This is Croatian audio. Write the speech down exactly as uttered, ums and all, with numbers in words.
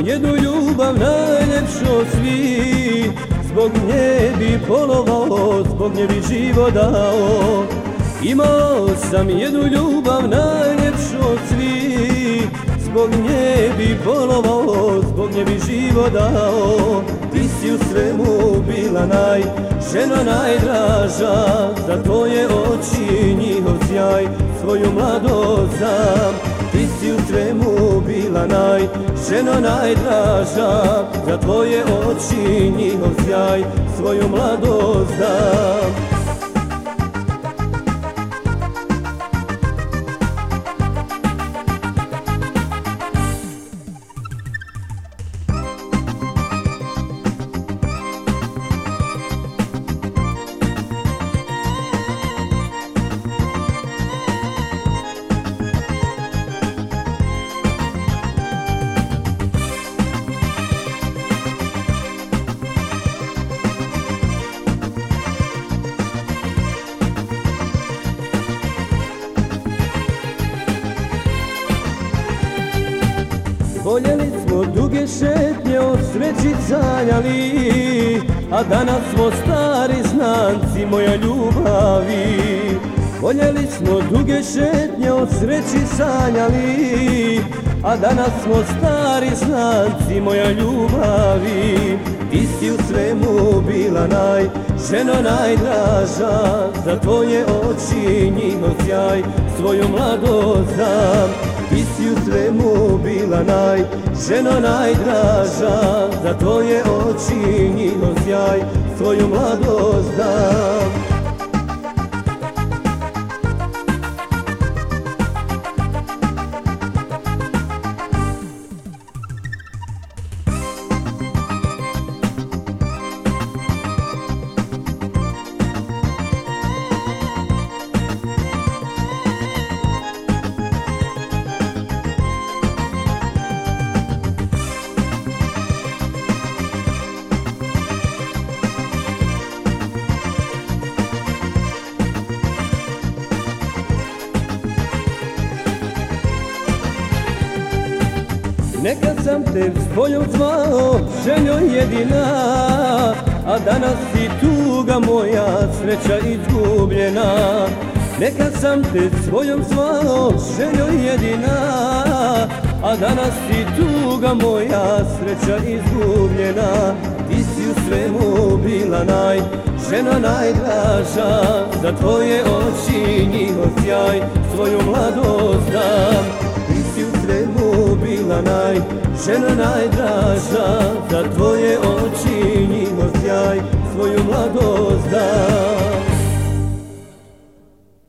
jednu ljubav najljepšu od svih, zbog nje bi polovao, zbog nje bi život dao. Imao sam jednu ljubav najljepšu od svih, zbog nje bi polovao, zbog nje bi život dao. Ti si u svemu bila naj, žena najdraža, za tvoje oči njihov sjaj, svoju mladost znam. Ti si u svemu bila naj, žena najdraža, za tvoje oči njihov sjaj, svoju mladost znam. Voljeli smo duge šetnje, od sreći sanjali, a danas smo stari znanci, moja ljubavi. Voljeli smo duge šetnje, od sreći sanjali, a danas smo stari znanci, moja ljubavi. Ti si u svemu bila naj, ženo najdraža, za tvoje oči njihov sjaj, svoju mladost znam. Ti si u svemu bila naj, ženo najdraža, za tvoje oči njihov sjaj, svoju mladost dam. Nekad sam te s boljom zvao, ženjo jedina, a danas si tuga moja, sreća izgubljena. Nekad sam te svojom zvao, ženjo jedina, a danas si tuga moja, sreća izgubljena. Ti si u svemu bila naj, žena najdraža, za tvoje oči njihov sjaj, svoju mladost dam. Ti si u svemu bila naj, žena najdraža, za tvoje oči njihov sjaj, svoju mladost dam.